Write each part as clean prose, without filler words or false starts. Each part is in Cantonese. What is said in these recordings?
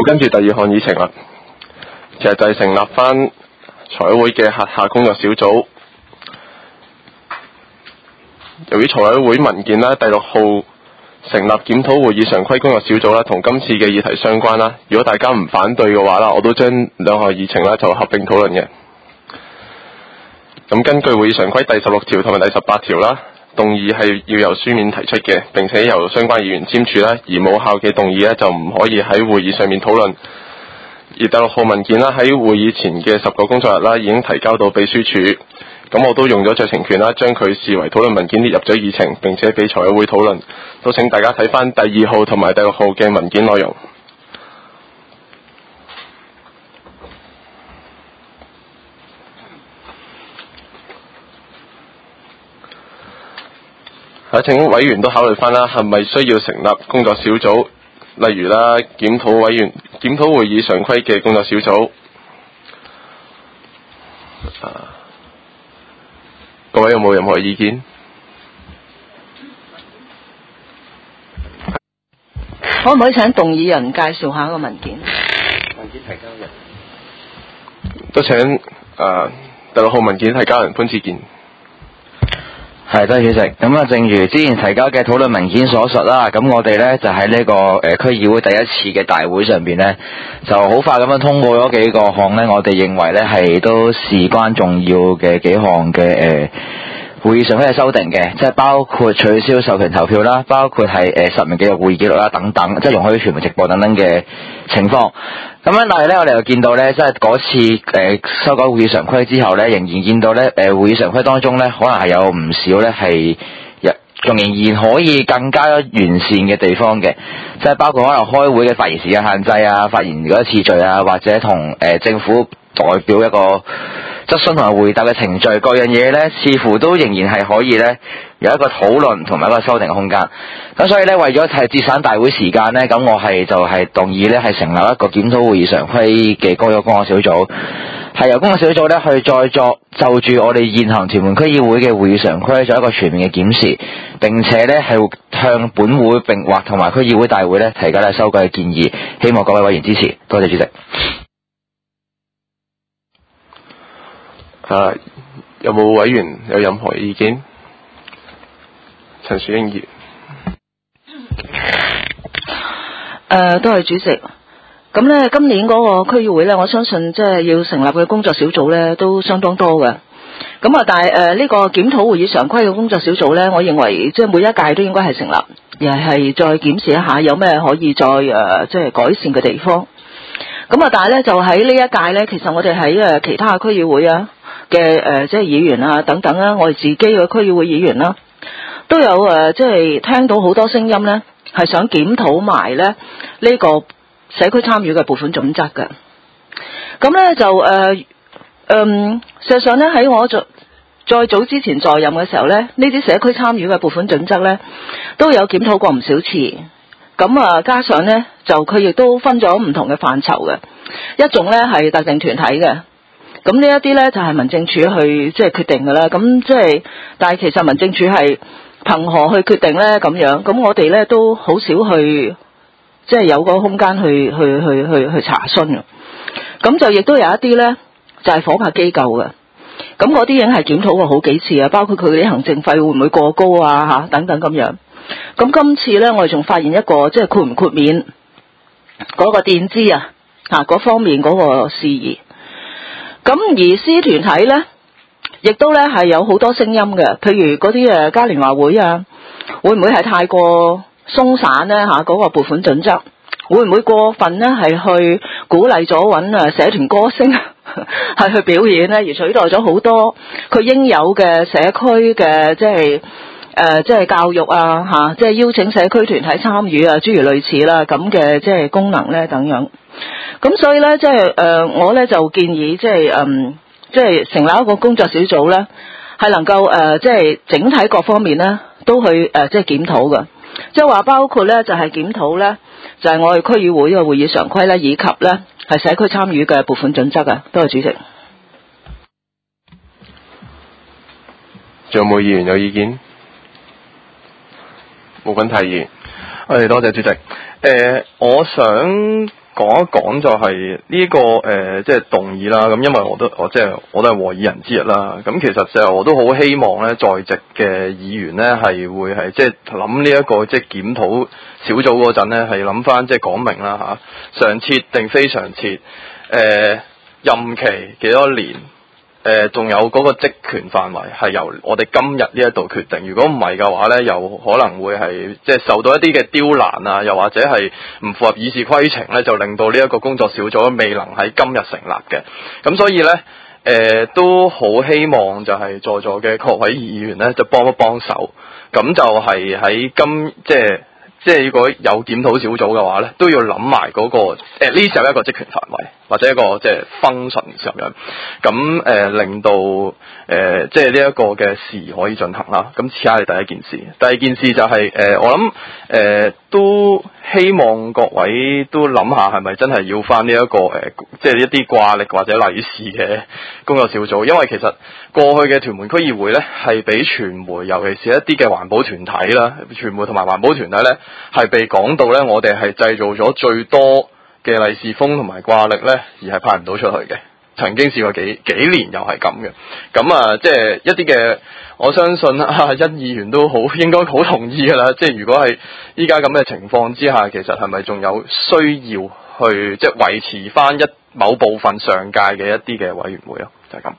跟住第二項議程啦，其實就係成立翻財委會嘅轄下工作小組。由於財委會文件啦，第6號成立檢討會議常規工作小組啦，同今次嘅議題相關啦。如果大家唔反對嘅話啦，我都將兩項議程啦就合併討論嘅。咁根據會議常規第16條同埋第18條啦，動議係要由書面提出嘅，並且由相關議員簽署啦，而冇效嘅動議咧就唔可以喺會議上面討論。而第6號文件啦，喺會議前嘅10個工作日啦，已經提交到秘書處。咁我都用咗酌情權啦，將佢視為討論文件列入咗議程，並且俾財委會討論。都請大家睇翻第2號同埋第6號嘅文件內容。請委員都考慮翻啦，係咪需要成立工作小組？例如啦，檢討會議常規嘅工作小組。各位有冇任何意見？ 可唔可以請動議人介紹下個文件？ 文件提交人都請第6號文件提交人潘志健。 係，多謝主席。咁啊，正如之前提交嘅討論文件所述啦，咁我哋呢就喺呢個區議會第一次嘅大會上邊呢，就好快咁樣通過咗幾個項呢，我哋認為呢係都事關重要嘅幾項嘅會議常規嘅修訂嘅，即係包括取消授權投票啦，包括係實名記錄會議記錄啦等等，即係容許傳媒直播等等嘅情況。咁樣，但係咧，我哋又見到咧，即係嗰次修改會議常規之後咧，仍然見到咧會議常規當中咧，可能係有唔少咧係仲仍然可以更加完善嘅地方嘅，即係包括可能開會嘅發言時間限制啊、發言嗰個次序啊，或者同政府代表一個質詢同埋回答嘅程序，各樣嘢咧，似乎都仍然係可以咧有一個討論同埋一個修訂嘅空間。咁所以咧，為咗係節省大會時間咧，咁我就係動議咧係成立一個檢討會議常規嘅工作小組，係由工作小組咧去再作就住我哋現行屯門區議會嘅會議常規做一個全面嘅檢視，並且咧係向本會並或同埋區議會大會咧提交修改嘅建議，希望各位委員支持。多謝主席。 有冇委員有任何意見？陳樹英議員。 多謝主席。咁咧，今年嗰個區議會咧，我相信即係要成立嘅工作小組咧，都相當多嘅。咁啊，但係呢個檢討會議常規嘅工作小組咧，我認為即係每一屆都應該係成立，而係再檢視一下有咩可以再即係改善嘅地方。咁啊，但係咧就喺呢一屆咧，其實我哋喺其他區議會啊嘅即係議員啊等等啦，我哋自己嘅區議會議員啦，都有即係聽到好多聲音咧，係想檢討埋咧呢個社區參與嘅撥款準則嘅。咁咧就事實上咧喺我再早之前在任嘅時候咧，呢啲社區參與嘅撥款準則咧都有檢討過唔少次。咁啊，加上咧就佢亦都分咗唔同嘅範疇嘅，一種咧係特定團體嘅。咁呢一啲咧就係民政處去即係決定㗎啦。咁即係，但係其實民政處係憑何去決定咧？咁樣，咁我哋咧都好少去即係有個空間去查詢嘅。咁就亦都有一啲咧就係夥拍機構嘅。咁嗰啲已經係檢討過好幾次啊，包括佢啲行政費會唔會過高啊嚇等等咁樣。咁今次咧，我哋仲發現一個即係豁唔豁免嗰個墊資啊嗰方面嗰個事宜。咁而私團體咧，亦都咧係有好多聲音嘅，譬如嗰啲嘉年華會啊，會唔會係太過鬆散咧嗰個撥款準則？會唔會過分咧係去鼓勵咗揾社團歌星係去表演咧，而取代咗好多佢應有嘅社區嘅即係教育啊即係邀請社區團體參與啊，諸如類似啦咁嘅即係功能咧等樣。咁所以咧即係我咧就建議即係成立一個工作小組咧，係能夠即係整體各方面咧都去即係檢討嘅，即係話包括咧就係檢討咧就係我哋區議會嘅會議常規咧，以及咧係社區參與嘅撥款準則啊。多謝主席。 仲有冇議員有意見？冇問題議員。多謝主席。我想講一講就係呢個即係動議啦。咁因為我都係和議人之一啦。咁其實就我都好希望咧，在席嘅議員咧係會係即係諗呢一個即係檢討小組嗰陣咧，係諗翻即係講明啦嚇，常設定非常設，任期幾多年？仲有嗰個職權範圍係由我哋今日呢一度決定。如果唔係嘅話呢，又可能會係即係受到一啲嘅刁難啊，又或者係唔符合議事規程呢，就令到呢一個工作小組未能喺今日成立嘅。咁所以呢，都好希望就係在座嘅各位議員呢，就幫一幫手。咁就係喺即係如果有檢討小組嘅話呢，都要諗埋嗰個呢時候一個職權範圍，或者一個即係 function 咁樣，咁令到即係呢一個嘅事可以進行啦。咁此係第一件事，第二件事就係我諗都希望各位都諗下係咪真係要翻呢一個即係一啲掛曆或者利是嘅工作小組，因為其實過去嘅屯門區議會呢，係俾傳媒，尤其是一啲嘅環保團體啦，傳媒同埋環保團體呢，係被講到呢，我哋係製造咗最多嘅利是封同埋掛曆呢，而係派唔到出去嘅。曾經試過幾年又係咁嘅。咁啊，即係一啲嘅，我相信殷議員都應該好同意㗎啦。即係如果係依家咁嘅情況之下，其實係咪仲有需要去即係維持翻某部分上屆嘅一啲嘅委員會咯？就係咁。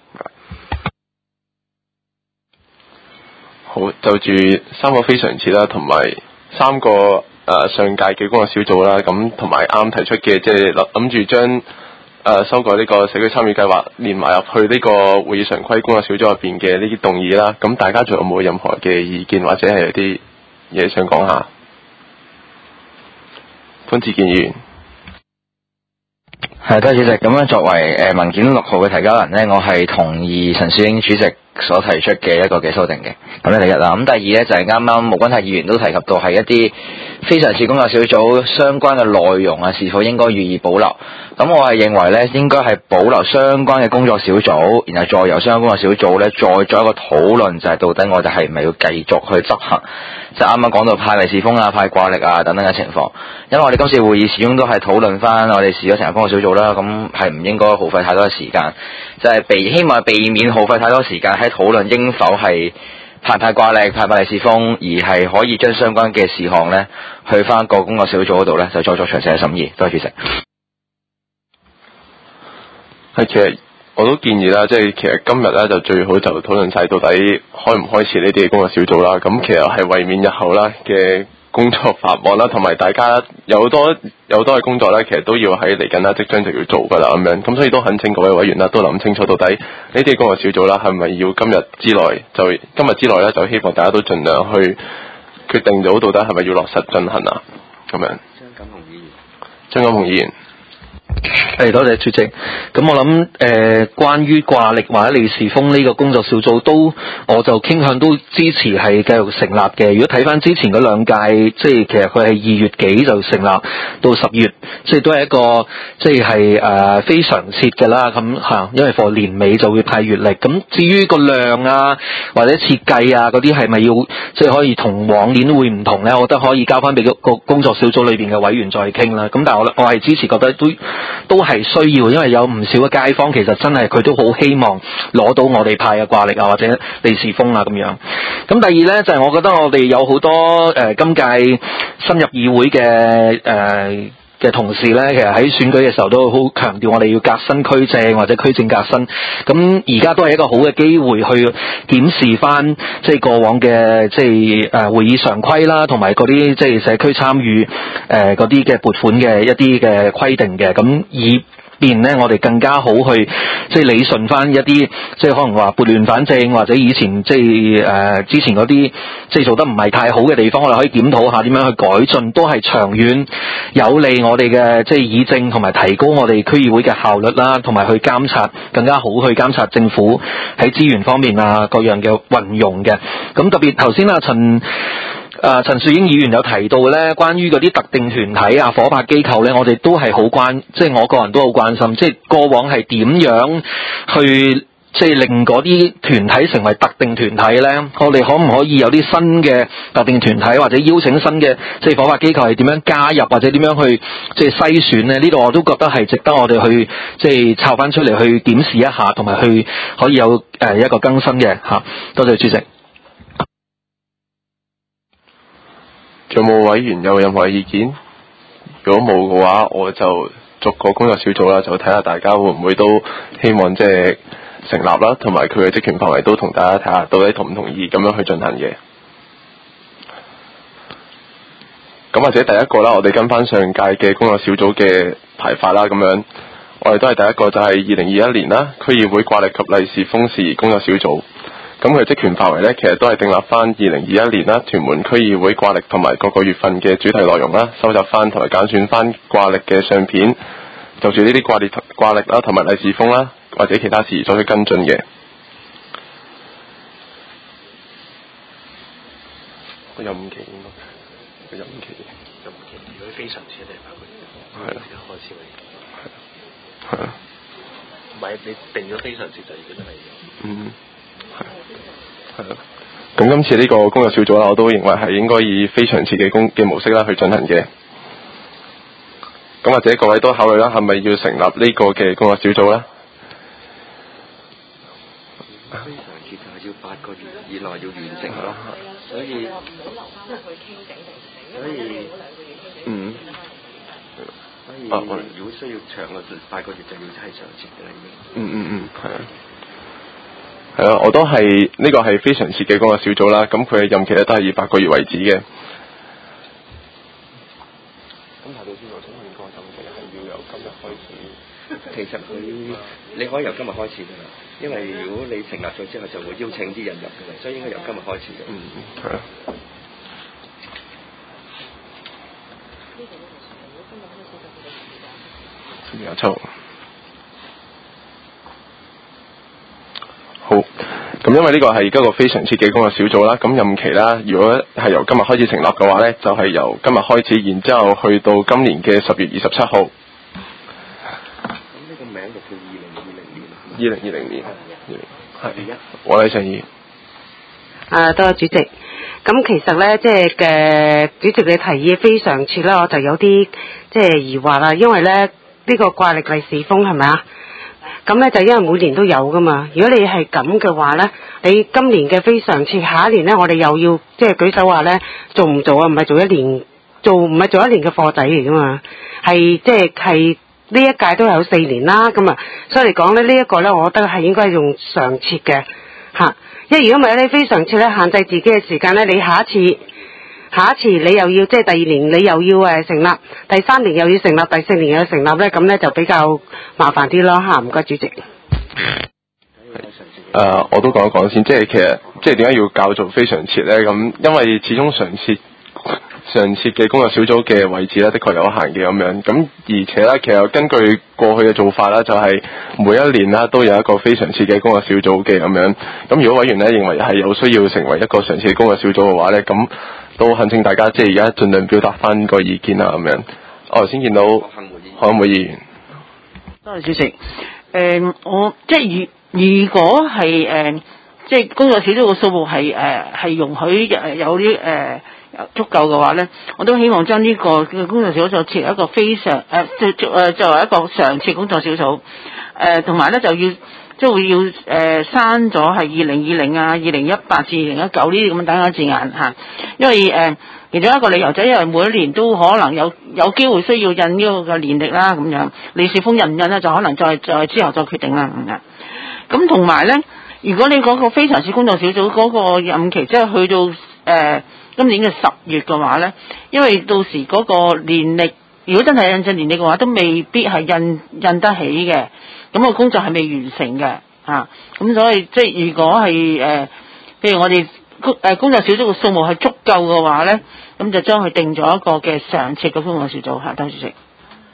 好，就住3個非常設啦，同埋3個上屆嘅工作小組啦，咁同埋啱提出嘅，即係諗住將修改呢個社區參與計劃連埋入去呢個會議常規工作小組入邊嘅呢啲動議啦。咁大家仲有冇任何嘅意見或者係有啲嘢想講下？潘志健議員。 係，多謝主席。咁樣作為文件6號嘅提交人呢，我係同意陳樹英主席所提出嘅一個嘅修訂嘅。咁呢第一啦。咁第二呢，就係啱啱毛君泰議員都提及到係一啲非常設工作小組相關嘅內容啊，是否應該予以保留？咁我係認為呢，應該係保留相關嘅工作小組，然後再由相關工作小組呢，再做一個討論，就係到底我哋係咪要繼續去執行？就啱啱講到派利是封啊、派掛曆啊等等嘅情況。因為我哋今次會議始終都係討論翻我哋試咗成個工作小組啦，咁係唔應該耗費太多嘅時間，就係希望避免耗費太多時間喺討論應否係派掛曆、派利是封，而係可以將相關嘅事項呢，去翻個工作小組嗰度呢，就再作詳細嘅審議。多謝主席。 係，其實我都建議啦，即係其實今日咧就最好就討論晒到底開唔開設呢啲嘅工作小組啦。咁其實係為免日後啦嘅工作繁忙啦，同埋大家有好多嘅工作咧，其實都要喺嚟緊啦，即將就要做噶啦咁樣。咁所以都懇請各位委員啦，都諗清楚到底呢啲工作小組啦係咪要今日之內咧，就希望大家都盡量去決定到底係咪要落實進行啊咁樣。張錦雄議員。 係，多謝主席。咁我諗關於掛曆或者利是封呢個工作小組我就傾向都支持係繼續成立嘅。如果睇翻之前嗰2屆，即係其實佢係2月幾就成立，到10月，即係都係一個即係非常設嘅啦。咁嚇，因為貨年尾就會派月曆。咁至於個量啊或者設計啊嗰啲係咪要即係可以同往年會唔同咧？我覺得可以交翻俾個工作小組裏邊嘅委員再傾啦。咁但係我係支持，覺得都係需要，因為有唔少嘅街坊其實真係佢都好希望攞到我哋派嘅掛曆啊或者利是封啊咁樣。咁第二呢，就係我覺得我哋有好多今屆新入議會嘅同事呢，其實喺選舉嘅時候都好強調我哋要革新區政或者區政革新。咁而家都係一個好嘅機會去檢視翻即係過往嘅即係會議常規啦，同埋嗰啲即係社區參與嗰啲嘅撥款嘅一啲嘅規定嘅。咁以便呢，我哋更加好去即係理順翻一啲即係可能話撥亂反正，或者以前即係之前嗰啲即係做得唔係太好嘅地方，我哋可以檢討下點樣去改進，都係長遠有利我哋嘅即係議政同埋提高我哋區議會嘅效率啦，同埋去監察更加好去監察政府喺資源方面啊各樣嘅運用嘅。咁特別頭先陳樹英議員有提到咧，關於嗰啲特定團體啊、夥拍機構咧，我哋都係好即係我個人都好關心，即係過往係點樣去即係令嗰啲團體成為特定團體咧？我哋可唔可以有啲新嘅特定團體，或者邀請新嘅即係火化機構係點樣加入，或者點樣去即係篩選咧？呢度我都覺得係值得我哋去即係抄翻出嚟去檢視一下，同埋去可以有一個更新嘅嚇。多謝主席。 仲有冇委員有任何意見？如果冇嘅話，我就逐個工作小組啦，就睇下大家會唔會都希望即係成立啦，同埋佢嘅職權範圍都同大家睇下到底同唔同意咁樣去進行嘅。咁或者第一個啦，我哋跟翻上屆嘅工作小組嘅排法啦，咁樣我哋都係第一個就係2021年啦，區議會掛曆及利是封事工作小組。咁佢職權範圍呢，其實都係訂立翻2021年啦，屯門區議會掛曆同埋各個月份嘅主題內容啦，收集翻同埋揀選翻掛曆嘅相片，就住呢啲掛曆啦同埋利是封啦，或者其他事再去跟進嘅。有5期應該，有5期。 如果非常之定8個月， 係啦， 開始為。 係啊。 唔係你定咗非常之就已經係。 嗯。係咯，咁今次呢個工作小組啦，我都認為係應該以非常次嘅模式啦去進行嘅。咁或者各位都考慮啦，係咪要成立呢個嘅工作小組咧？ 非常次就係要8個月以內要完成咯，所以如果需要長嘅8個月就要係常設嘅啦已經。 係啊。係啊，我都係呢個係非常設嘅工作小組啦，咁佢嘅任期咧都係以8個月為止嘅。咁睇到先，我想問個任期係要由今日開始。 其實你可以由今日開始㗎啦，因為如果你成立咗之後就會邀請啲人入㗎啦，所以應該由今日開始嘅。 係啊。7好，咁因為呢個係一個非常設嘅工作小組啦，咁任期啦，如果係由今日開始成立嘅話呢，就係由今日開始，然之後去到今年嘅10月27號。 咁呢個名就叫2020年。 係。黃麗尚議員。 多謝主席。咁其實呢，即係嘅主席你提議非常設啦，我就有啲即係疑惑啦，因為呢個掛曆利是封係咪啊？咁呢就因為每年都有噶嘛，如果你係咁嘅話呢，你今年嘅非常設，下一年呢，我哋又要即係舉手話呢，做唔做啊？唔係做一年嘅課仔嚟噶嘛，係即係呢一屆都有4年啦，咁啊，所以嚟講呢，呢一個呢，我覺得係應該用常設嘅嚇，因為如果唔係你非常設呢，限制自己嘅時間呢，你下一次你又要即係第2年你又要成立，第3年又要成立，第4年又要成立咧，咁咧就比較麻煩啲咯嚇。唔該主席。 我都講一講先，即係其實即係點解要較做非常設咧？咁因為始終常設嘅工作小組嘅位置咧，的確有限嘅咁樣。咁而且咧，其實根據過去嘅做法啦，就係每一年啦都有一個非常設嘅工作小組嘅咁樣。咁如果委員咧認為係有需要成為一個常設嘅工作小組嘅話咧，咁都懇請大家即係而家盡量表達翻個意見啊咁樣。我頭先見到海會議員。 多謝主席。我即係如果係即係工作小組嘅數目係容許有啲足夠嘅話咧，我都希望將呢個工作小組設一個非常作為一個常設工作小組。同埋咧就要即係會要刪咗係2020啊、2018至2019呢啲咁等嘅字眼嚇，因為其中一個理由就係因為每一年都可能有機會需要印呢個嘅年曆啦咁樣，利是封印唔印咧就可能再之後再決定啦咁樣。咁同埋咧，如果你嗰個非常設工作小組嗰個任期即係去到今年嘅10月嘅話咧，因為到時嗰個年曆如果真係印製年曆嘅話，都未必係印得起嘅。咁個工作係未完成嘅嚇，咁所以即係如果係譬如我哋工作小組嘅數目係足夠嘅話咧，咁就將佢定咗一個嘅常設嘅工作小組嚇。多謝主席。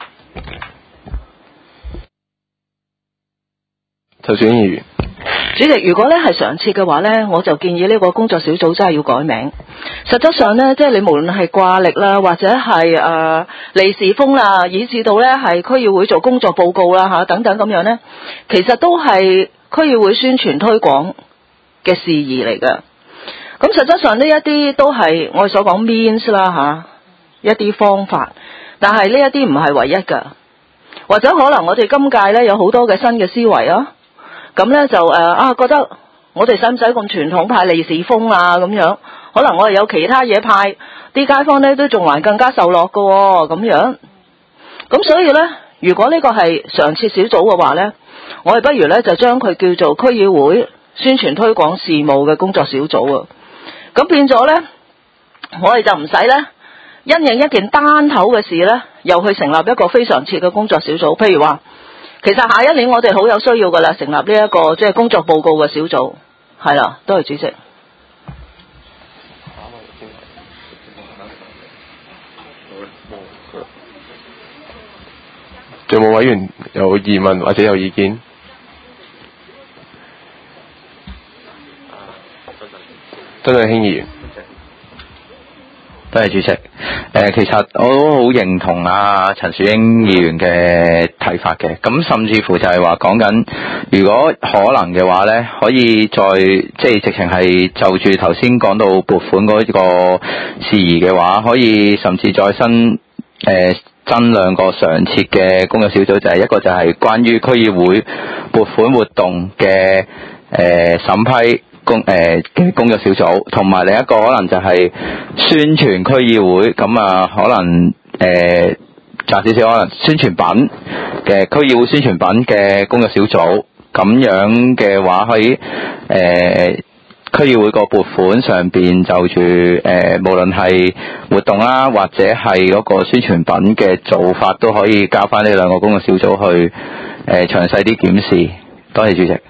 頭先議員。 主席，如果咧係常設嘅話咧，我就建議呢個工作小組真係要改名。實質上咧，即係你無論係掛曆啦，或者係利是封啦，以至到咧係區議會做工作報告啦嚇等等咁樣咧，其實都係區議會宣傳推廣嘅事宜嚟嘅。咁實質上呢一啲都係我哋所講 means 啦一啲方法，但係呢一啲唔係唯一㗎，或者可能我哋今屆呢有好多嘅新嘅思維啊，咁呢就覺得我哋使唔使咁傳統派利是封啊咁樣，可能我哋有其他嘢派，啲街坊呢都仲還更加受落㗎喎咁樣。咁所以呢，如果呢個係常設小組嘅話呢，我哋不如呢就將佢叫做區議會宣傳推廣事務嘅工作小組啊。咁變咗呢，我哋就唔使呢因應一件單頭嘅事呢，又去成立一個非常設嘅工作小組。譬如話，其實下一年我哋好有需要㗎啦，成立呢一個即係工作報告嘅小組。係啦，多謝主席。 仲有冇委員有疑問或者有意見？曾俊興議員， 多謝主席。其實我都好認同陳樹英議員嘅睇法嘅。咁甚至乎就係話講緊，如果可能嘅話呢，可以再即係直情係就住頭先講到撥款嗰個事宜嘅話，可以甚至再增兩個常設嘅工作小組，就係一個就係關於區議會撥款活動嘅審批嘅工作小組，同埋另一個可能就係宣傳區議會，咁可能窄少少可能宣傳品嘅區議會宣傳品嘅工作小組，咁樣嘅話可以區議會個撥款上邊就住無論係活動啦，或者係嗰個宣傳品嘅做法，都可以交翻呢兩個工作小組去詳細啲檢視。多謝主席。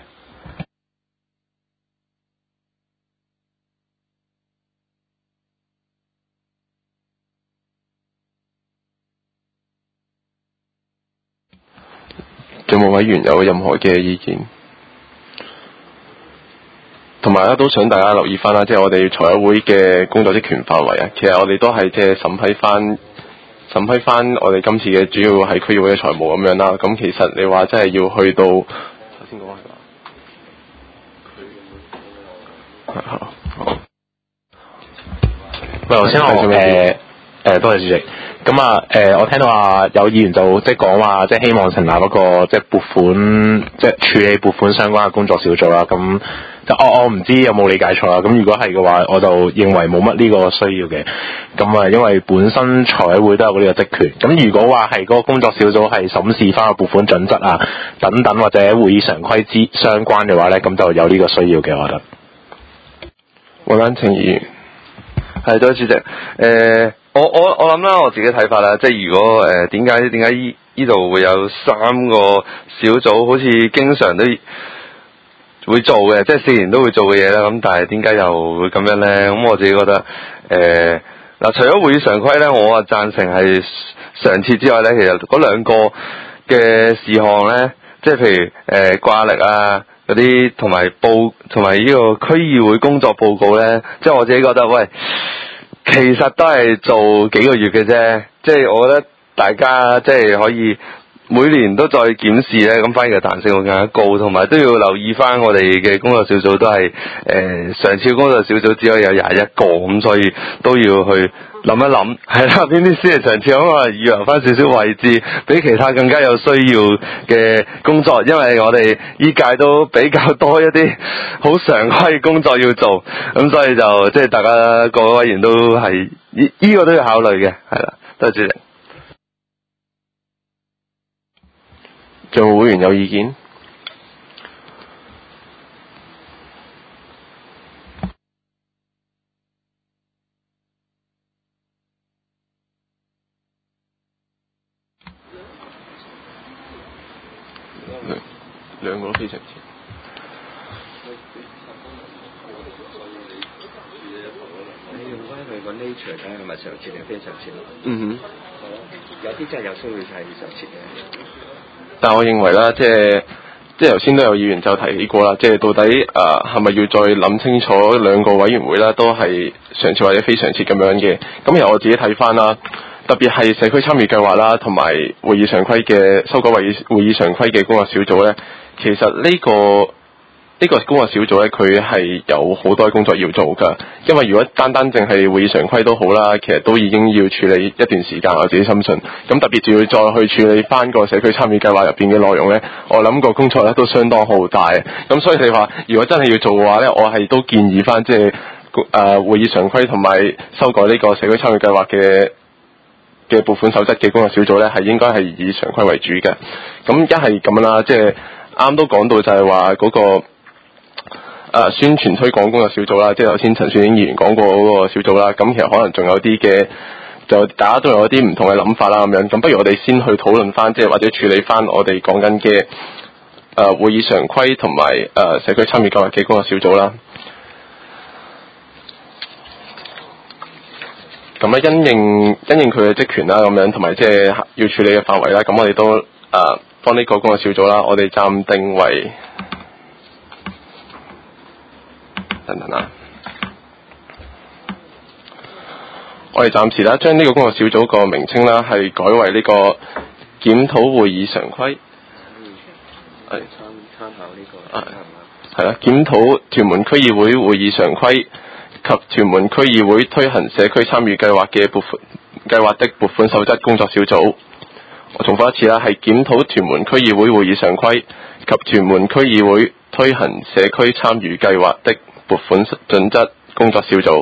仲有冇委員有任何嘅意見？同埋都想大家留意翻啦，即係我哋財委會嘅工作職權範圍啊。其實我哋都係即係審批翻我哋今次嘅主要係區議會嘅財務咁樣啦。咁其實你話真係要去到頭先講係好。 喂，頭先我多謝主席。咁我聽到有議員就即係講話，即係希望成立嗰個即係撥款，即係處理撥款相關嘅工作小組啦。咁就我唔知有冇理解錯啦。咁如果係嘅話，我就認為冇乜呢個需要嘅。咁因為本身財委會都有呢個職權。咁如果話係嗰個工作小組係審視翻個撥款準則啊等等，或者會議常規之相關嘅話咧，咁就有呢個需要嘅，我覺得。 黃丹晴議員， 係多謝主席。我諗啦，我自己睇法啦，即係如果點解呢度會有3個小組，好似經常都會做嘅，即係4年都會做嘅嘢啦。咁但係點解又會咁樣咧？咁我自己覺得除咗會議常規咧，我贊成係常設之外咧，其實嗰2個嘅事項咧，即係譬如掛曆啊嗰啲，同埋呢個區議會工作報告咧，即係我自己覺得喂。其實都係做幾個月嘅啫，即係我覺得大家即係可以每年都再檢視咧，咁反而嘅彈性會更加高，同埋都要留意翻我哋嘅工作小組都係常設工作小組只可以有21個，咁所以都要去諗一諗，係啦，邊啲先係常設，咁預留翻少少位置俾其他更加有需要嘅工作，因為我哋依屆都比較多一啲好常規工作要做，咁所以就即係大家各位委員都係呢個都要考慮嘅，係啦，多謝主席。 仲有會員有意見？兩個都非常之。 你用翻佢個 nature 睇係咪常設定非常設？ 嗯哼。 有啲真係有需要係常設嘅。 但我認為啦，即係頭先都有議員就提起過啦，即係到底係咪要再諗清楚2個委員會啦，都係常設或者非常設咁樣嘅。咁由我自己睇翻啦，特別係社區參與計劃啦，同埋會議常規嘅修改會議常規嘅工作小組咧，其實呢個呢個工作小組咧，佢係有好多工作要做㗎。因為如果單單淨係會議常規都好啦，其實都已經要處理一段時間，我自己深信。咁特別仲要再去處理翻個社區參與計劃入邊嘅內容咧，我諗個工作咧都相當浩大。咁所以你話，如果真係要做嘅話咧，我係都建議翻即係會議常規同埋修改呢個社區參與計劃嘅撥款守則嘅工作小組咧，係應該係以常規為主嘅。咁一係咁樣啦，即係啱都講到就係話嗰個。宣傳推廣工作小組啦，即係頭先陳樹英議員講過嗰個小組啦，咁其實可能仲有啲嘅，就大家都有一啲唔同嘅諗法啦咁樣，咁不如我哋先去討論翻，即係或者處理翻我哋講緊嘅會議常規同埋社區參與計劃嘅工作小組啦。咁咧因應佢嘅職權啦，咁樣同埋即係要處理嘅範圍啦，咁我哋都幫呢個工作小組啦，我哋暫定為。等等啊！我哋暫時啦，將呢個工作小組個名稱啦，係改為呢個檢討會議常規。係參考呢個。係啦，檢討屯門區議會會議常規及屯門區議會推行社區參與計劃嘅計劃的撥款守則工作小組。我重複一次啦，係檢討屯門區議會會議常規及屯門區議會推行社區參與計劃的撥款準則工作小組。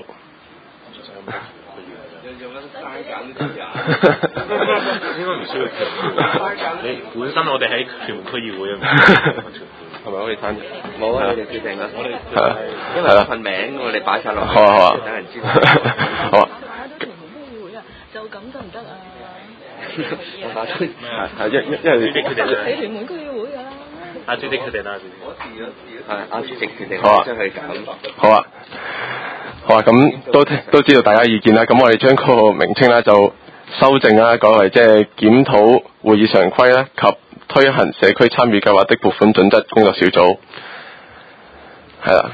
應該唔需要你本身我哋喺屯門區議會啊， 係咪可以參與？ 冇啊，你哋決定啦。我哋因為份名我哋擺晒落去， 好啊， 等人知道。 好啊。 屯門區議會啊，就咁得唔得啊？ 我打出係因為主席決定啦。 你屯門區議會㗎啦。 阿主席決定啦， 係阿主席決定， 好啊， 將佢搞。 好啊，好啊，咁都知道大家意見啦。咁我哋將個名稱咧就修正啦，改為即係檢討會議常規咧及推行社區參與計劃的撥款準則工作小組。係啦，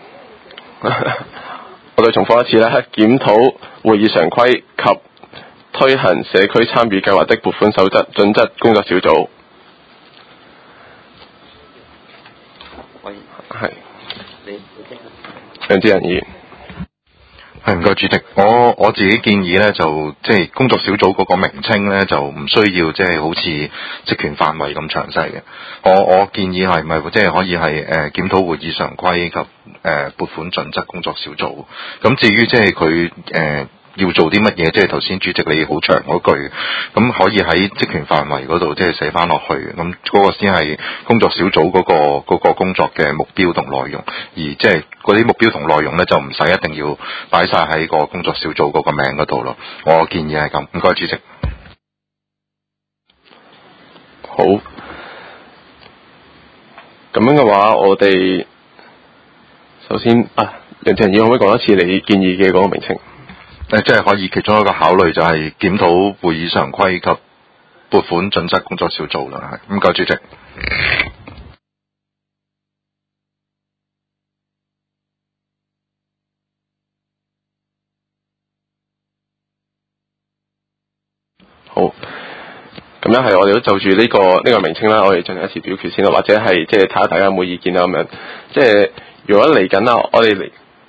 我哋重複一次咧，檢討會議常規及推行社區參與計劃的撥款守則準則工作小組。係。梁志仁議員。 係，唔該主席，我自己建議咧，就即係工作小組嗰個名稱咧，就唔需要即係好似職權範圍咁詳細嘅。我建議係咪即係可以係檢討會議常規及撥款準則工作小組。咁至於即係佢要做啲乜嘢，即係頭先主席你好長嗰句，咁可以喺職權範圍嗰度即係寫翻落去，咁嗰個先係工作小組嗰個工作嘅目標同內容，而即係嗰啲目標同內容咧就唔使一定要擺晒喺個工作小組嗰個名嗰度咯。我建議係咁，唔該主席。 好，咁樣嘅話，我哋首先梁志仁議員可唔可以講一次你建議嘅嗰個名稱？ 即係可以其中一個考慮就係檢討會議常規及撥款準則工作小組啦。係，唔該主席。 好，咁樣係我哋都就住呢個名稱啦，我哋進行一次表決先啦，或者係即係睇下大家有冇意見啦咁樣。即係如果嚟緊啦，我哋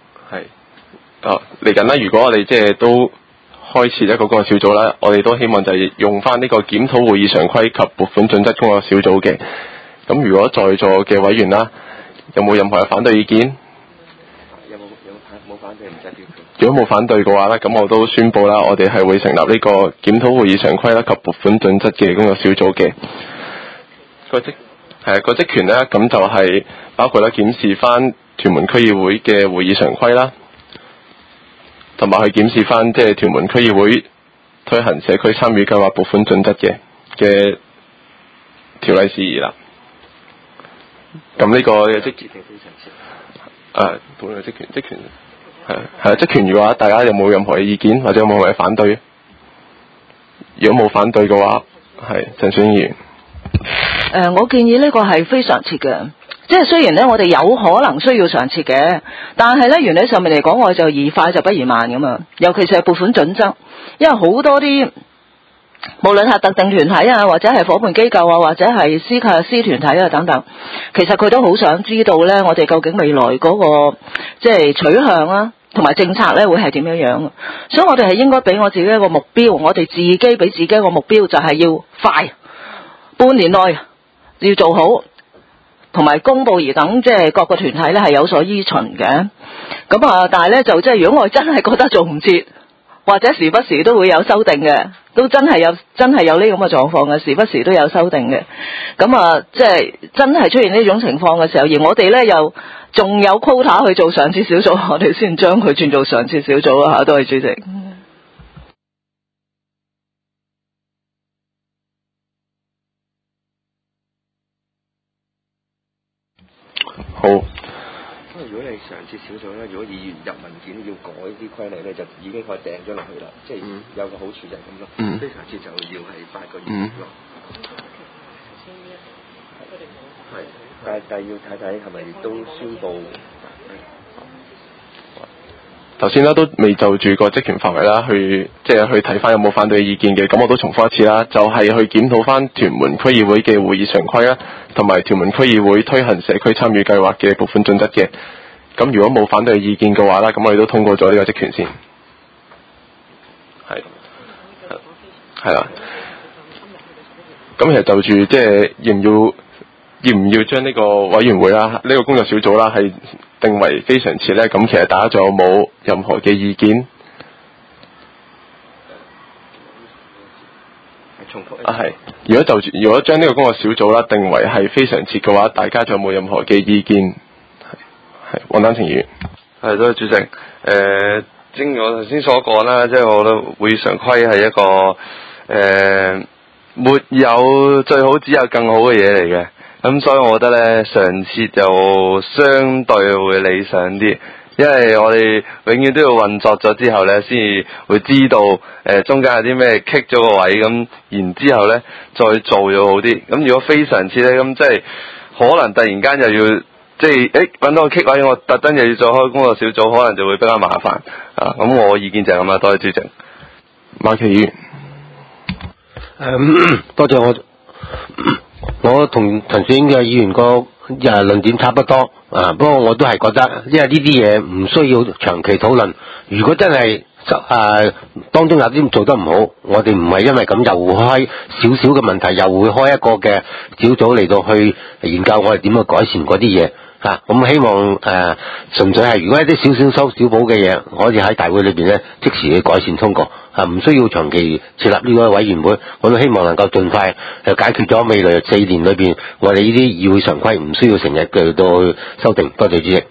嚟緊啦，如果我哋即係都開設一個工作小組啦，我哋都希望就係用翻呢個檢討會議常規及撥款準則工作小組嘅。咁如果在座嘅委員啦，有冇任何嘅反對意見？ 有冇反對唔使表決？ 如果冇反對嘅話咧，咁我都宣佈啦，我哋係會成立呢個檢討會議常規啦及撥款準則嘅工作小組嘅。個職權咧，咁就係包括咧檢視翻屯門區議會嘅會議常規啦，同埋去檢視翻即係屯門區議會推行社區參與計劃撥款準則嘅條例事宜啦。咁呢個嘅職權本來職權係職權嘅話，大家有冇任何嘅意見或者有冇任何嘅反對？如果冇反對嘅話，係陳選議員。 我建議呢個係非常設嘅，即係雖然咧我哋有可能需要常設嘅，但係咧原理上面嚟講，我就宜快就不宜慢咁啊。尤其是係撥款準則，因為好多啲無論係特定團體啊，或者係伙伴機構啊，或者係私團體啊等等，其實佢都好想知道咧，我哋究竟未來嗰個即係取向啊，同埋政策咧會係點樣樣。所以我哋係應該俾我自己一個目標，我哋自己俾自己一個目標，就係要快，半年內要做好，同埋公佈而等，即係各個團體咧係有所依循嘅。咁啊，但係咧就即係如果我真係覺得做唔切，或者時不時都會有修訂嘅，都真係有呢咁嘅狀況嘅，時不時都有修訂嘅。咁啊，即係真係出現呢種情況嘅時候，而我哋咧又仲有 quota 去做上次小組，我哋先將佢轉做上次小組啊！多謝主席。 好。 因為如果你上次小組咧，如果議員入文件要改啲規例咧，就已經可以掟咗落去啦，即係有個好處就係咁咯。非常之就要係8個月咯。係，但係要睇睇係咪都宣佈。 頭先啦都未就住個職權範圍啦，去睇翻有冇反對意見嘅，咁我都重複一次啦，就係去檢討翻屯門區議會嘅會議常規啦，同埋屯門區議會推行社區參與計劃嘅撥款準則嘅。咁如果冇反對意見嘅話啦，咁我哋都通過咗呢個職權先。係啦。咁其實就住即係要唔要將呢個委員會啦，呢個工作小組啦係定為非常設咧？咁其實大家仲有冇任何嘅意見？係。如果將呢個工作小組啦定為係非常設嘅話，大家仲有冇任何嘅意見？係黃丹晴議員。 係，多謝主席。正如我頭先所講啦，即係我覺得會議常規係一個沒有最好，只有更好嘅嘢嚟嘅。咁所以我覺得咧，常設就相對會理想啲，因為我哋永遠都要運作咗之後咧，先至會知道中間有啲咩棘咗個位，咁然之後咧再做就好啲。咁如果非常設咧，咁即係可能突然間又要即係揾到個棘位，我特登又要再開工作小組，可能就會比較麻煩啊。咁我意見就係咁啦，多謝主席。 馬其議員。 多謝我同陳小英嘅議員個論點差不多不過我都係覺得，因為呢啲嘢唔需要長期討論。如果真係當中有啲做得唔好，我哋唔係因為咁又會開少少嘅問題，又會開一個嘅小組嚟到去研究我哋點去改善嗰啲嘢。咁希望純粹係如果一啲少修小補嘅嘢，可以喺大會裏邊咧即時去改善通過，唔需要長期設立呢個委員會。我都希望能夠盡快解決咗未來4年裏邊我哋呢啲議會常規，唔需要成日嘅到去修訂。多謝主席。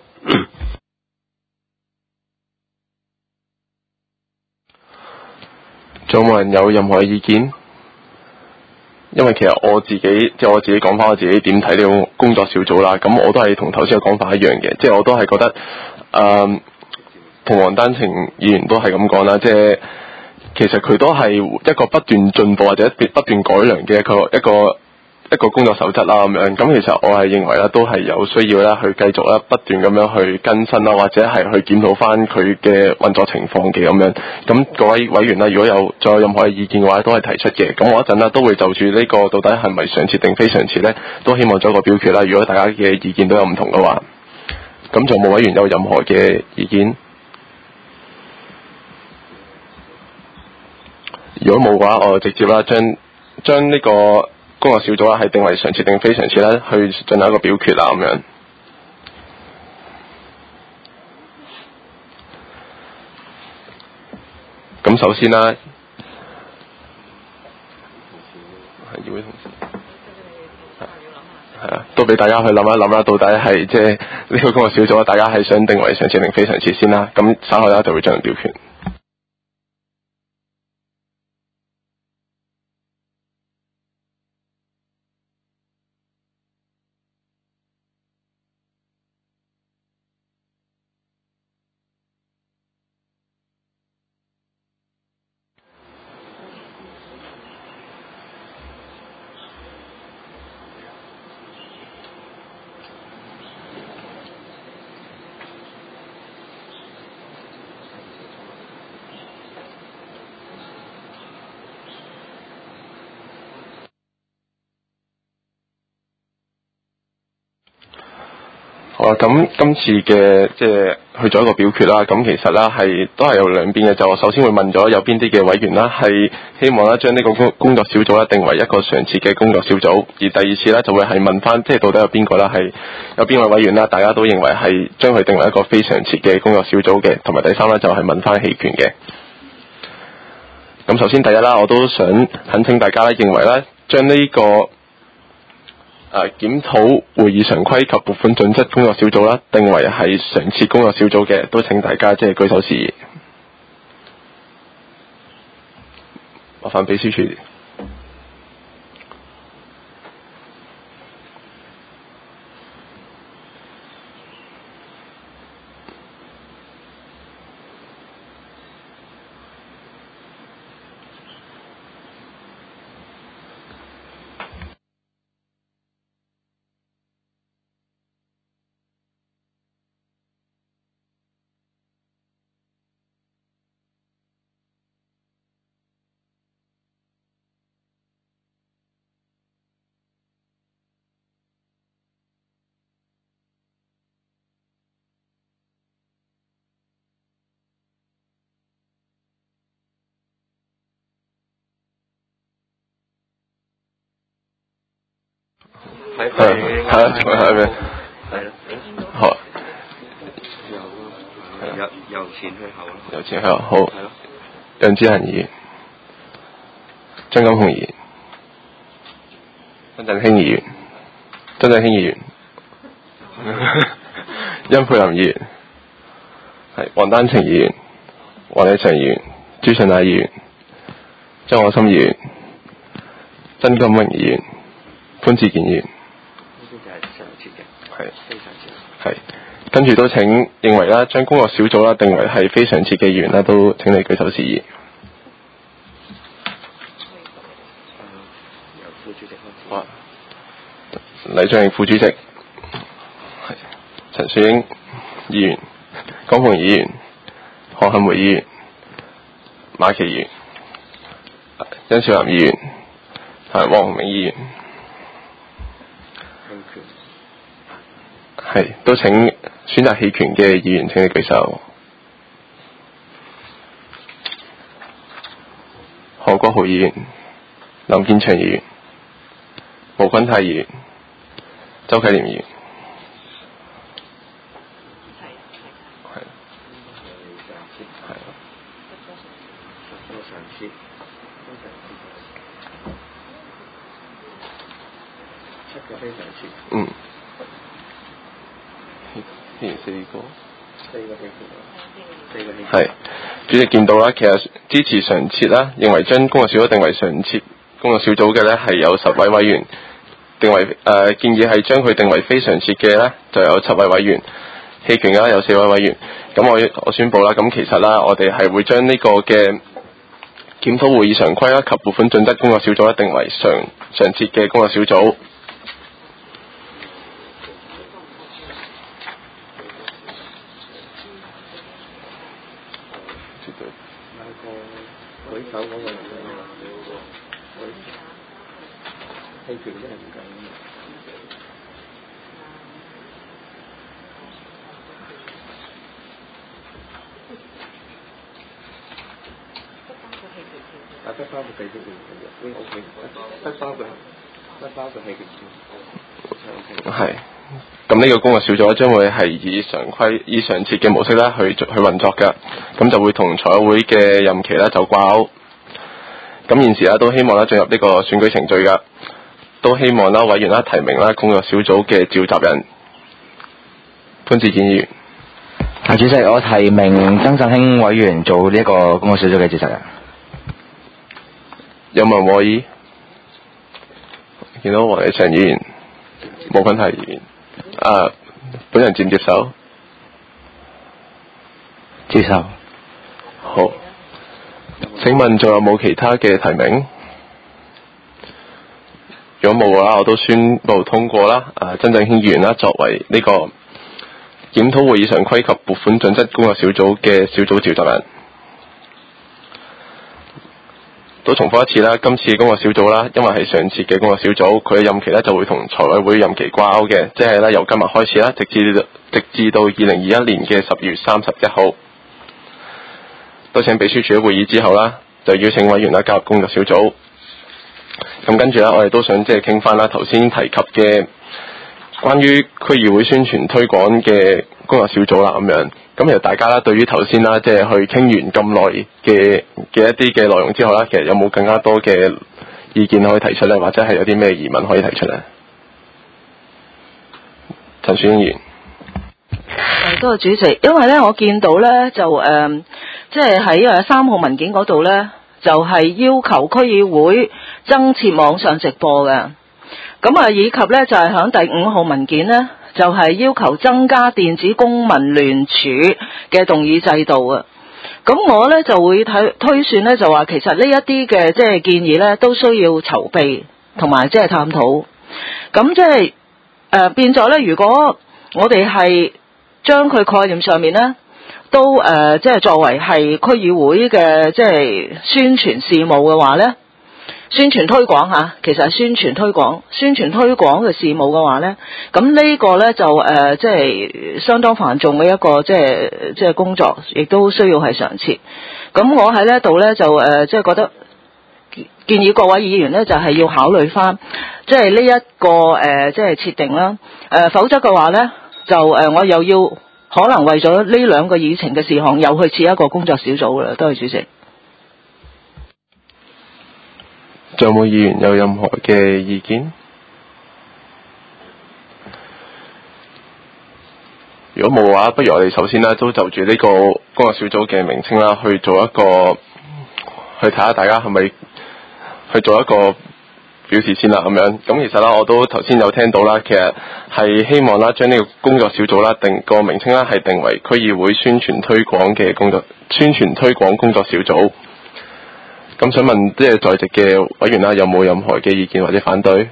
仲有冇人有任何意見？因為其實我自己講翻我自己點睇呢個工作小組啦，咁我都係同頭先嘅講法一樣嘅，即係我都係覺得同黃丹晴議員都係咁講啦，即係其實佢都係一個不斷進步或者不斷改良嘅一個工作守則啦咁樣。咁其實我係認為咧，都係有需要啦，去繼續啦，不斷咁樣去更新啦，或者係去檢討翻佢嘅運作情況嘅咁樣。咁各位委員啦，如果再有任何嘅意見嘅話，都係提出嘅。咁我一陣啦，都會就住呢個到底係咪常設定非常設咧，都希望做一個表決啦。如果大家嘅意見都有唔同嘅話，咁仲有冇委員有任何嘅意見？如果冇嘅話，我就直接啦將呢個工作小組啦係定為常設定非常設啦，去進行一個表決啦咁樣。咁首先啦，係議會同事，係啊，都俾大家去諗一諗啦，到底係即係呢個工作小組，大家係想定為常設定非常設先啦。咁稍後咧就會進行表決。 好啦，咁今次嘅即係去咗一個表決啦。咁其實啦都係有兩邊嘅。就我首先會問咗有邊啲嘅委員啦，係希望咧將呢個工作小組咧定為一個常設嘅工作小組。而第二次咧就會係問翻，即係到底有邊個啦，係有邊位委員啦，大家都認為係將佢定為一個非常設嘅工作小組嘅。同埋第三咧就係問翻棄權嘅。咁首先第一啦，我都想懇請大家咧認為咧將呢個檢討會議常規及撥款準則工作小組啦，定為係常設工作小組嘅，都請大家即係舉手示意。麻煩秘書處。係咩？好。 由前去後咯。 由前去後，好。楊子恒議員、張金雄議員、曾振興議員、殷佩林議員，係黃丹晴議員、黃禮祥議員、朱順雅議員、張可心議員、曾金榮議員、潘志健議員。係，跟住都請認為啦，將工作小組啦定為係非常設嘅議員啦，都請你舉手示意。 由副主席開始。 好啊。黎彰穎副主席，係陳樹英議員、江鳳儀議員、何杏梅議員、馬琪議員、殷少南議員同埋黃宏明議員。係，都請選擇棄權嘅議員請你舉手。何國豪議員、林建祥議員、毛坤泰議員、周啟廉議員。嗯。係，主席見到啦，其實支持常設啦，認為將工作小組定為常設工作小組嘅呢係有10位委員，定為建議係將佢定為非常設嘅呢就有7位委員，棄權嘅啦有4位委員。咁我宣佈啦，咁其實啦，我哋係會將呢個嘅檢討會議常規啦及撥款準則工作小組定為常設嘅工作小組。係，咁呢個工作小組將會係以常設嘅模式咧去運作㗎，咁就會同財委會嘅任期咧就掛鈎。咁現時咧都希望咧進入呢個選舉程序㗎，都希望啦委員啦提名啦工作小組嘅召集人潘志健議員。 主席，我提名曾振興委員做呢一個工作小組嘅召集人。 有冇人和議？見到黃禮祥議員、毛坤泰議員，本人接唔接手？ 接受。 好。請問仲有冇其他嘅提名？如果冇嘅話，我都宣布通過啦。曾振興議員啦，作為呢個檢討會議常規及撥款準則工作小組嘅小組召集人。 都重複一次啦，今次嘅工作小組啦，因為係上次嘅工作小組，佢嘅任期咧就會同財委會任期掛鈎嘅，即係咧由今日開始啦，直至到2021年嘅10月31號。都請秘書處喺會議之後啦，就邀請委員啦加入工作小組。咁跟住咧，我哋都想即係傾翻啦，頭先提及嘅關於區議會宣傳推廣嘅工作小組啦，咁樣。咁其實大家啦，對於頭先啦，即係去傾完咁耐嘅一啲嘅內容之後啦，其實有冇更加多嘅意見可以提出咧，或者係有啲咩疑問可以提出咧？陳樹英議員。 多謝主席，因為咧我見到咧就即係喺3號文件嗰度咧，就係要求區議會增設網上直播嘅。咁啊，以及咧就係響第5號文件咧，就係要求增加電子公民聯署嘅動議制度啊。咁我咧就會推算咧，就話其實呢一啲嘅即係建議咧，都需要籌備同埋即係探討。咁即係變咗咧，如果我哋係將佢概念上面咧，都即係作為係區議會嘅即係宣傳事務嘅話咧，宣傳推廣嚇，其實係宣傳推廣嘅事務嘅話咧，咁呢個咧就即係相當繁重嘅一個即係工作，亦都需要係常設。咁我喺呢度咧就即係覺得建議各位議員咧就係要考慮翻，即係呢一個即係設定啦。否則嘅話咧，就我又要可能為咗呢2個議程嘅事項，又去設一個工作小組啦。多謝主席。 仲有冇議員有任何嘅意見？如果冇嘅話，不如我哋首先咧都就住呢個工作小組嘅名稱啦，去做一個去睇下大家係咪去做一個表示先啦，咁樣。咁其實啦，我都頭先有聽到啦，其實係希望啦，將呢個工作小組啦定個名稱啦係定為區議會宣傳推廣工作小組。咁想問即係在席嘅委員啦，有冇任何嘅意見或者反對？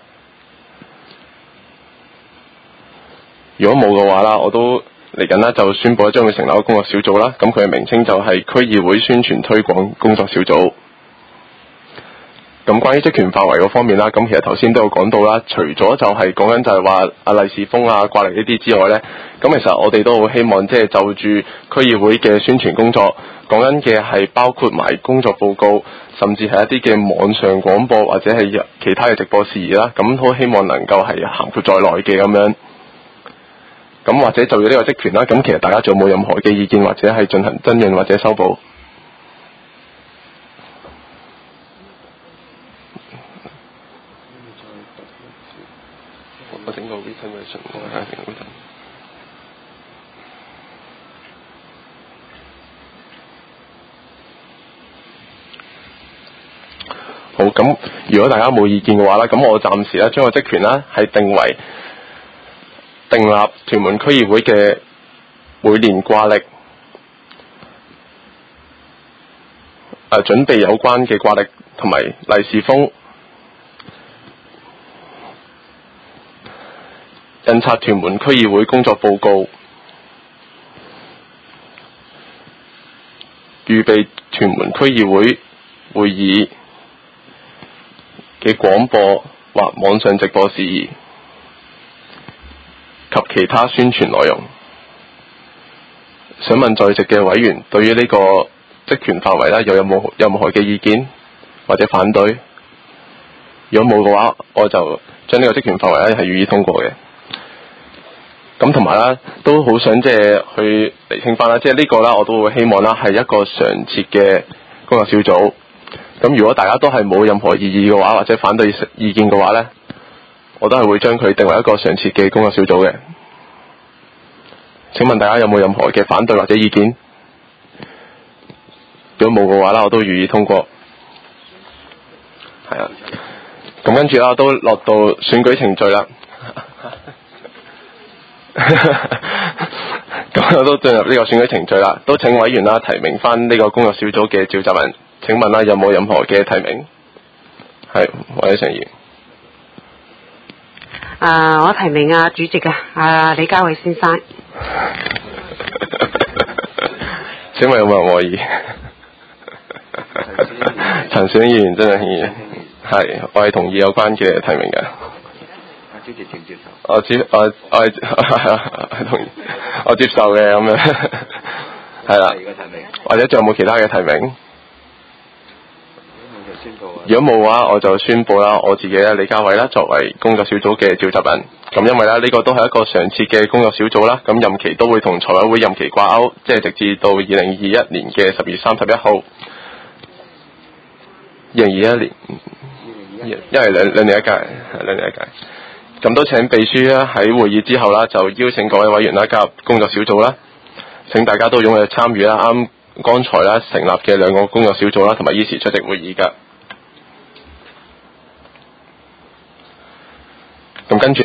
如果冇嘅話啦，我都嚟緊啦就宣佈將會成立一個工作小組啦。咁佢嘅名稱就係區議會宣傳推廣工作小組。咁關於職權範圍嗰方面啦，咁其實頭先都有講到啦，除咗就係講緊就係話阿利是封啊、掛曆呢啲之外咧，咁其實我哋都好希望即係就住區議會嘅宣傳工作，講緊嘅係包括埋工作報告，甚至係一啲嘅網上廣播或者係其他嘅直播事宜啦，咁都希望能夠係涵括在內嘅咁樣。咁或者就住呢個職權啦，咁其實大家仲有冇任何嘅意見或者係進行增潤或者修補？我整個 written version， 我睇下先 written。好，咁如果大家冇意見嘅話咧，咁我暫時咧將個職權咧係定為訂立屯門區議會嘅每年掛曆，準備有關嘅掛曆同埋利是封。印刷屯門區議會工作報告，預備屯門區議會會議嘅廣播或網上直播事宜及其他宣傳內容。想問在席嘅委員對於呢個職權範圍咧，有冇任何嘅意見或者反對？如果冇嘅話，我就將呢個職權範圍咧係予以通過嘅。咁同埋啦，都好想即係去釐清翻啦，即係呢個啦，我都會希望啦係一個常設嘅工作小組。咁如果大家都係冇任何異議嘅話，或者反對意見嘅話咧，我都係會將佢定為一個常設嘅工作小組嘅。請問大家有冇任何嘅反對或者意見？如果冇嘅話啦，我都予以通過。係啊，咁跟住啦，都落到選舉程序啦。咁我都進入呢個選舉程序啦，都請委員啦提名翻呢個工作小組嘅召集人。請問啦，有冇任何嘅提名？係，或者成員。 我提名主席李家偉先生。 請問有冇人可以？ 陳小英議員真係係，我係同意有關嘅提名嘅。 主席接唔接受？ 我同意，我接受嘅咁樣，係啦。或者仲有冇其他嘅提名？如果冇嘅話，我就宣佈啦，我自己咧李家偉啦作為工作小組嘅召集人。咁因為咧呢個都係一個常設嘅工作小組啦，咁任期都會同財委會任期掛鈎，即係直至到2021年嘅10月31號。2021年，因為兩年一屆，兩年一屆。咁都請秘書啦喺會議之後啦，就邀請各位委員啦加入工作小組啦。請大家都踴躍參與啦。啱剛才啦成立嘅兩個工作小組啦，同埋依時出席會議㗎。